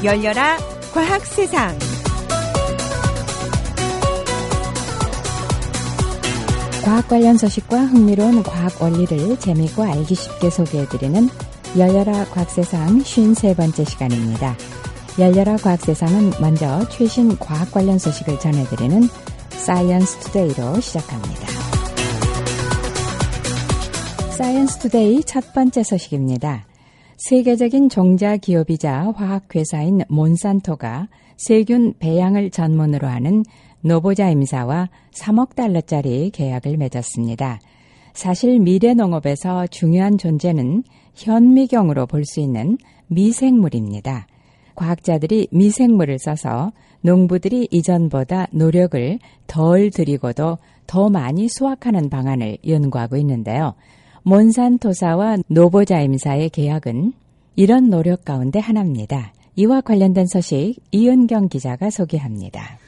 열려라 과학세상. 과학 관련 소식과 흥미로운 과학 원리를 재미있고 알기 쉽게 소개해드리는 열려라 과학세상 53번째 시간입니다. 열려라 과학세상은 먼저 최신 과학 관련 소식을 전해드리는 사이언스 투데이로 시작합니다. 사이언스 투데이 첫 번째 소식입니다. 세계적인 종자 기업이자 화학회사인 몬산토가 세균 배양을 전문으로 하는 노보자임사와 3억 달러짜리 계약을 맺었습니다. 사실 미래 농업에서 중요한 존재는 현미경으로 볼 수 있는 미생물입니다. 과학자들이 미생물을 써서 농부들이 이전보다 노력을 덜 들이고도 더 많이 수확하는 방안을 연구하고 있는데요. 몬산토사와 노보자임사의 계약은 이런 노력 가운데 하나입니다. 이와 관련된 소식 이은경 기자가 소개합니다.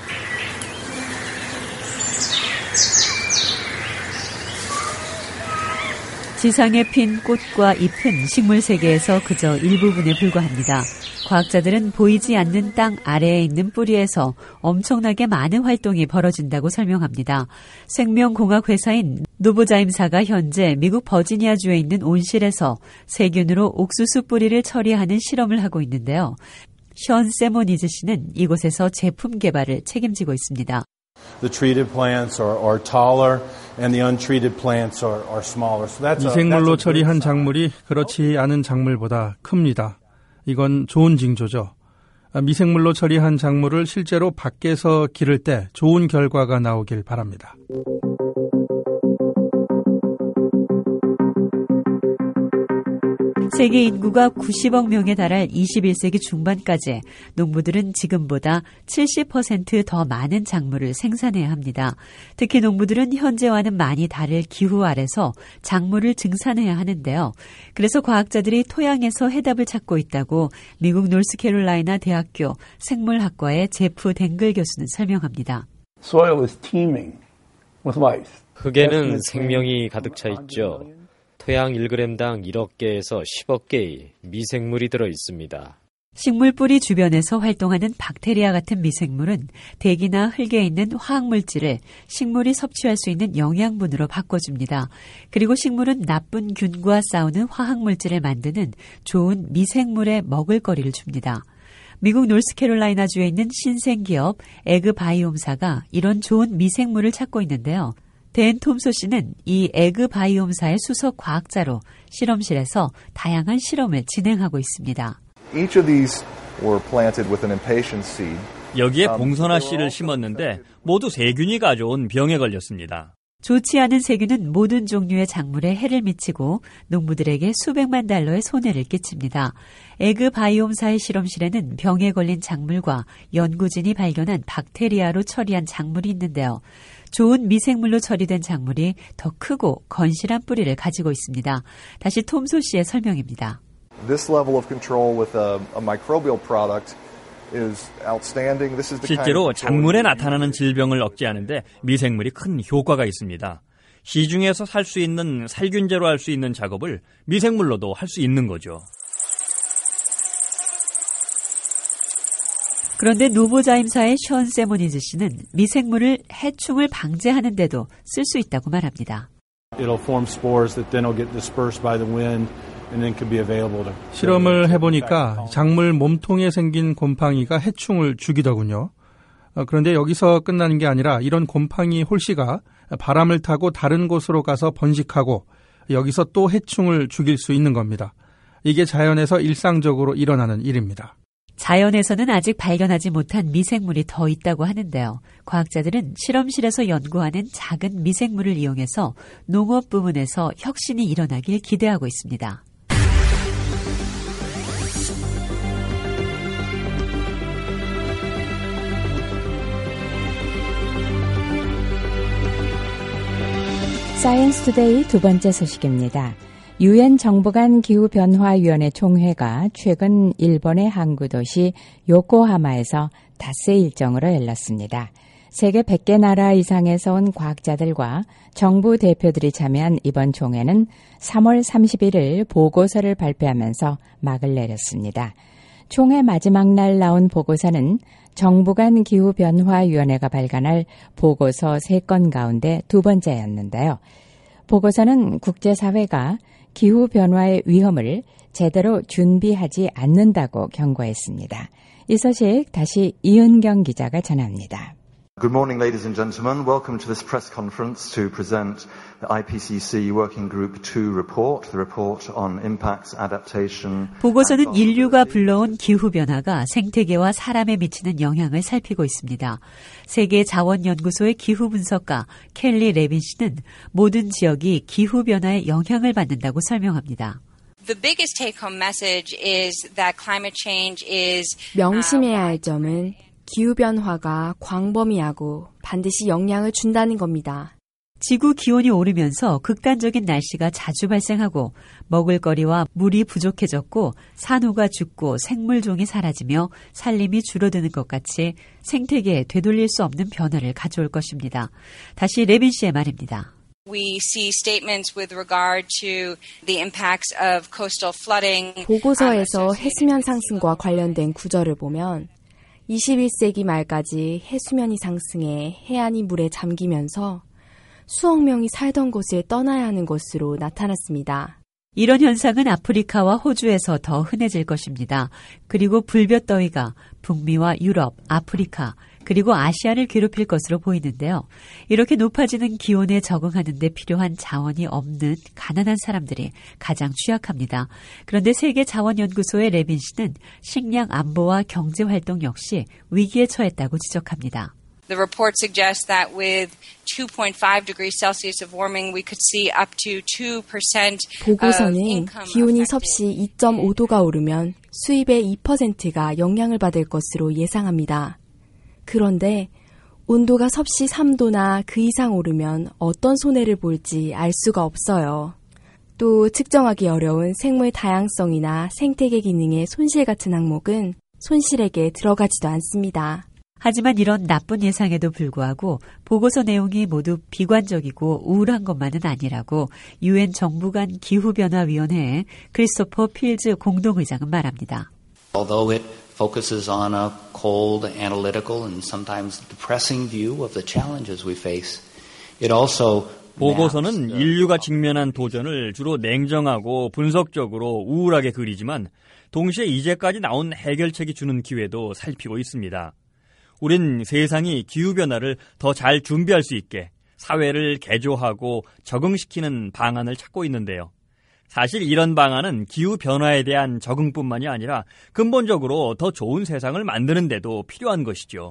지상에 핀 꽃과 잎은 식물 세계에서 그저 일부분에 불과합니다. 과학자들은 보이지 않는 땅 아래에 있는 뿌리에서 엄청나게 많은 활동이 벌어진다고 설명합니다. 생명공학 회사인 노보자임사가 현재 미국 버지니아주에 있는 온실에서 세균으로 옥수수 뿌리를 처리하는 실험을 하고 있는데요. 션 세모니즈 씨는 이곳에서 제품 개발을 책임지고 있습니다. The treated plants are taller and the untreated plants are smaller. 미생물로 처리한 작물이 그렇지 않은 작물보다 큽니다. 이건 좋은 징조죠. 미생물로 처리한 작물을 실제로 밖에서 기를 때 좋은 결과가 나오길 바랍니다. 세계 인구가 90억 명에 달할 21세기 중반까지 농부들은 지금보다 70% 더 많은 작물을 생산해야 합니다. 특히 농부들은 현재와는 많이 다를 기후 아래서 작물을 증산해야 하는데요. 그래서 과학자들이 토양에서 해답을 찾고 있다고 미국 노스캐롤라이나 대학교 생물학과의 제프 댕글 교수는 설명합니다. Soil is teeming with life. 흙에는 생명이 가득 차 있죠. 토양 1g당 1억 개에서 10억 개의 미생물이 들어 있습니다. 식물 뿌리 주변에서 활동하는 박테리아 같은 미생물은 대기나 흙에 있는 화학물질을 식물이 섭취할 수 있는 영양분으로 바꿔줍니다. 그리고 식물은 나쁜 균과 싸우는 화학물질을 만드는 좋은 미생물에 먹을거리를 줍니다. 미국 노스캐롤라이나주에 있는 신생기업 에그바이옴사가 이런 좋은 미생물을 찾고 있는데요. 댄 톰소 씨는 이 에그바이옴사의 수석 과학자로 실험실에서 다양한 실험을 진행하고 있습니다. 여기에 봉선화 씨를 심었는데 모두 세균이 가져온 병에 걸렸습니다. 좋지 않은 세균은 모든 종류의 작물에 해를 미치고 농부들에게 수백만 달러의 손해를 끼칩니다. 에그바이옴사의 실험실에는 병에 걸린 작물과 연구진이 발견한 박테리아로 처리한 작물이 있는데요. 좋은 미생물로 처리된 작물이 더 크고 건실한 뿌리를 가지고 있습니다. 다시 톰소 씨의 설명입니다. This level of control with a microbial product is outstanding. 실제로 작물에 나타나는 질병을 억제하는데 미생물이 큰 효과가 있습니다. 시중에서 살 수 있는 살균제로 할 수 있는 작업을 미생물로도 할 수 있는 거죠. 그런데 노보자임사의 션 세모니즈 씨는 미생물을 해충을 방제하는 데도 쓸 수 있다고 말합니다. It'll form spores that then will get dispersed by the wind and then can be available to. 실험을 해보니까 작물 몸통에 생긴 곰팡이가 해충을 죽이더군요. 그런데 여기서 끝나는 게 아니라 이런 곰팡이 홀씨가 바람을 타고 다른 곳으로 가서 번식하고 여기서 또 해충을 죽일 수 있는 겁니다. 이게 자연에서 일상적으로 일어나는 일입니다. 자연에서는 아직 발견하지 못한 미생물이 더 있다고 하는데요. 과학자들은 실험실에서 연구하는 작은 미생물을 이용해서 농업 부문에서 혁신이 일어나길 기대하고 있습니다. 사이언스 투데이 두 번째 소식입니다. 유엔 정부간 기후변화위원회 총회가 최근 일본의 항구 도시 요코하마에서 닷새 일정으로 열렸습니다. 세계 100개 나라 이상에서 온 과학자들과 정부 대표들이 참여한 이번 총회는 3월 31일 보고서를 발표하면서 막을 내렸습니다. 총회 마지막 날 나온 보고서는 정부 간 기후변화위원회가 발간할 보고서 3건 가운데 2번째였는데요. 보고서는 국제사회가 기후변화의 위험을 제대로 준비하지 않는다고 경고했습니다. 이 소식 다시 이은경 기자가 전합니다. Good morning, ladies and gentlemen. Welcome to this press conference to present the IPCC Working Group 2 report, the report on impacts, adaptation. 보고서는 인류가 불러온 기후변화가 생태계와 사람에 미치는 영향을 살피고 있습니다. 세계자원연구소의 기후분석가 켈리 레빈 씨는 모든 지역이 기후변화의 영향을 받는다고 설명합니다. The biggest take-home message is that climate change is 명심해야 할 점은 기후변화가 광범위하고 반드시 영향을 준다는 겁니다. 지구 기온이 오르면서 극단적인 날씨가 자주 발생하고 먹을거리와 물이 부족해졌고 산호가 죽고 생물종이 사라지며 산림이 줄어드는 것 같이 생태계에 되돌릴 수 없는 변화를 가져올 것입니다. 다시 레빈 씨의 말입니다. We see statements with regard to the impacts of coastal flooding. 보고서에서 해수면 상승과 관련된 구절을 보면 21세기 말까지 해수면이 상승해 해안이 물에 잠기면서 수억 명이 살던 곳을 떠나야 하는 것으로 나타났습니다. 이런 현상은 아프리카와 호주에서 더 흔해질 것입니다. 그리고 불볕더위가 북미와 유럽, 아프리카, 그리고 아시아를 괴롭힐 것으로 보이는데요. 이렇게 높아지는 기온에 적응하는 데 필요한 자원이 없는 가난한 사람들이 가장 취약합니다. 그런데 세계자원연구소의 레빈 씨는 식량 안보와 경제활동 역시 위기에 처했다고 지적합니다. The report suggests that with 2.5 degrees Celsius of warming, we could see up to 2% 보고서는 기온이 섭씨 2.5도가 오르면 수입의 2%가 영향을 받을 것으로 예상합니다. 그런데 온도가 섭씨 3도나 그 이상 오르면 어떤 손해를 볼지 알 수가 없어요. 또 측정하기 어려운 생물 다양성이나 생태계 기능의 손실 같은 항목은 손실액에 들어가지도 않습니다. 하지만 이런 나쁜 예상에도 불구하고 보고서 내용이 모두 비관적이고 우울한 것만은 아니라고 유엔 정부간 기후변화위원회의 크리스토퍼 필즈 공동의장은 말합니다. Although it focuses on a cold, analytical, and sometimes depressing view of the challenges we face, it also 보고서는 인류가 직면한 도전을 주로 냉정하고 분석적으로 우울하게 그리지만 동시에 이제까지 나온 해결책이 주는 기회도 살피고 있습니다. 우린 세상이 기후변화를 더 잘 준비할 수 있게 사회를 개조하고 적응시키는 방안을 찾고 있는데요. 사실 이런 방안은 기후변화에 대한 적응뿐만이 아니라 근본적으로 더 좋은 세상을 만드는 데도 필요한 것이죠.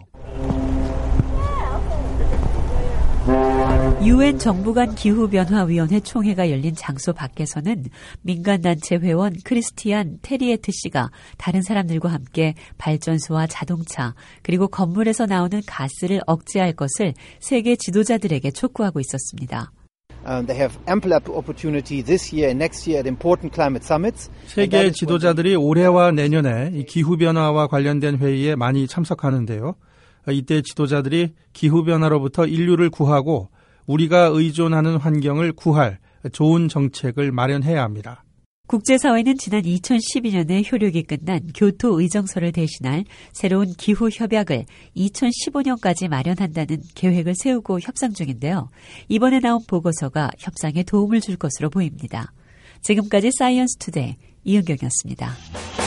유엔 정부간 기후변화위원회 총회가 열린 장소 밖에서는 민간단체 회원 크리스티안 테리에트 씨가 다른 사람들과 함께 발전소와 자동차 그리고 건물에서 나오는 가스를 억제할 것을 세계 지도자들에게 촉구하고 있었습니다. They have ample opportunity this year and next year at important climate summits. 세계 지도자들이 올해와 내년에 이 기후변화와 관련된 회의에 많이 참석하는데요. 이때 지도자들이 기후변화로부터 인류를 구하고 우리가 의존하는 환경을 구할 좋은 정책을 마련해야 합니다. 국제사회는 지난 2012년에 효력이 끝난 교토 의정서를 대신할 새로운 기후협약을 2015년까지 마련한다는 계획을 세우고 협상 중인데요. 이번에 나온 보고서가 협상에 도움을 줄 것으로 보입니다. 지금까지 사이언스 투데이 이은경이었습니다.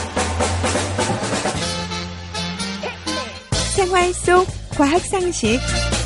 생활 속 과학 상식.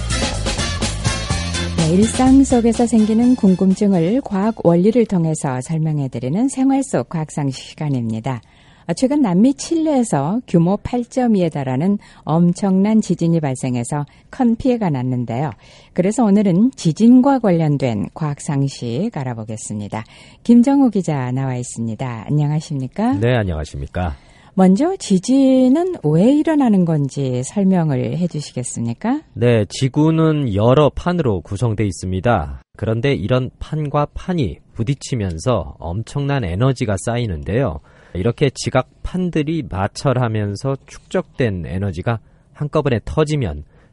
일상 속에서 생기는 궁금증을 과학 원리를 통해서 설명해드리는 생활 속 과학상식 시간입니다. 최근 남미 칠레에서 규모 8.2에 달하는 엄청난 지진이 발생해서 큰 피해가 났는데요. 그래서 오늘은 지진과 관련된 과학상식 알아보겠습니다. 김정우 기자 나와 있습니다. 안녕하십니까? 네, 안녕하십니까? 먼저 지진은 왜 일어나는 건지 설명을 해 주시겠습니까? 네, 지구는 여러 판으로 구성되어 있습니다. 그런데 이런 판과 판이 부딪히면서 엄청난 에너지가 쌓이는데요. 이렇게 지각 판들이 마찰하면서 축적된 에너지가 한꺼번에 터지면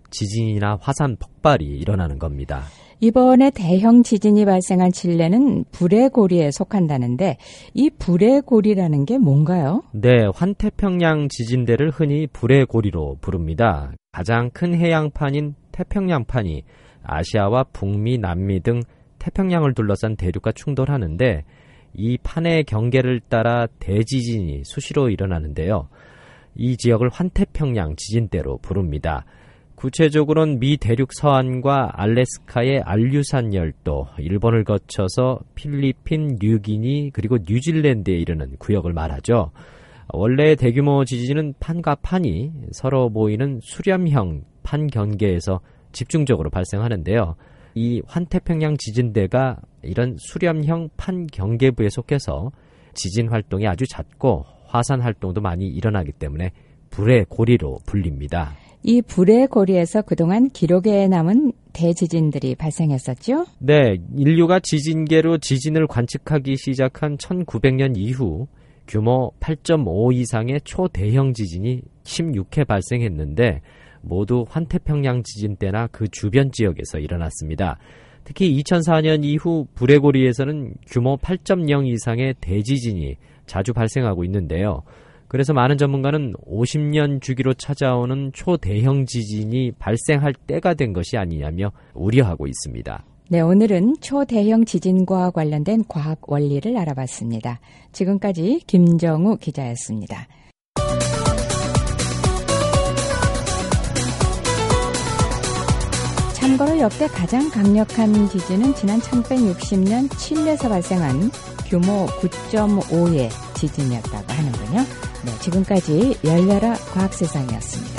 지진이나 화산 폭발이 일어나는 겁니다. 이번에 대형 지진이 발생한 칠레는 불의 고리에 속한다는데 이 불의 고리라는 게 뭔가요? 네, 환태평양 지진대를 흔히 불의 고리로 부릅니다. 가장 큰 해양판인 태평양판이 아시아와 북미, 남미 등 태평양을 둘러싼 대륙과 충돌하는데 이 판의 경계를 따라 대지진이 수시로 일어나는데요. 이 지역을 환태평양 지진대로 부릅니다. 구체적으로는 미 대륙 서안과 알래스카의 알류산 열도, 일본을 거쳐서 필리핀, 뉴기니 그리고 뉴질랜드에 이르는 구역을 말하죠. 원래 대규모 지진은 판과 판이 서로 모이는 수렴형 판 경계에서 집중적으로 발생하는데요. 이 환태평양 지진대가 이런 수렴형 판 경계부에 속해서 지진 활동이 아주 잦고 화산 활동도 많이 일어나기 때문에 불의 고리로 불립니다. 이 불의 고리에서 그동안 기록에 남은 대지진들이 발생했었죠? 네, 인류가 지진계로 지진을 관측하기 시작한 1900년 이후 규모 8.5 이상의 초대형 지진이 16회 발생했는데 모두 환태평양 지진 때나 그 주변 지역에서 일어났습니다. 특히 2004년 이후 불의 고리에서는 규모 8.0 이상의 대지진이 자주 발생하고 있는데요. 그래서 많은 전문가는 50년 주기로 찾아오는 초대형 지진이 발생할 때가 된 것이 아니냐며 우려하고 있습니다. 네, 오늘은 초대형 지진과 관련된 과학 원리를 알아봤습니다. 지금까지 김정우 기자였습니다. 참고로 역대 가장 강력한 지진은 지난 1960년 칠레에서 발생한 규모 9.5의 지진이었다고 하는군요. 네, 지금까지 열려라 과학세상이었습니다.